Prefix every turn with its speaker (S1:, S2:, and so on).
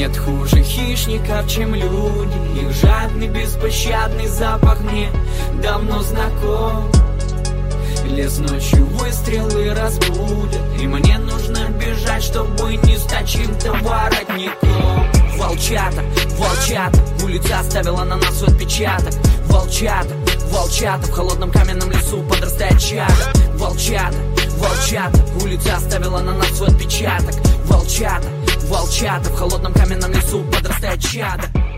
S1: Нет хуже хищников, чем люди. Их жадный, беспощадный запах мне давно знаком. Лес ночью выстрелы разбудят, и мне нужно бежать, чтобы не стать чьим-то воротником. Волчата, волчата, улица оставила на нас свой отпечаток. Волчата, волчата, в холодном каменном лесу подрастает чадо. Волчата, волчата, улица оставила на нас свой отпечаток. Волчата, волчата, в холодном каменном лесу подрастает чадо.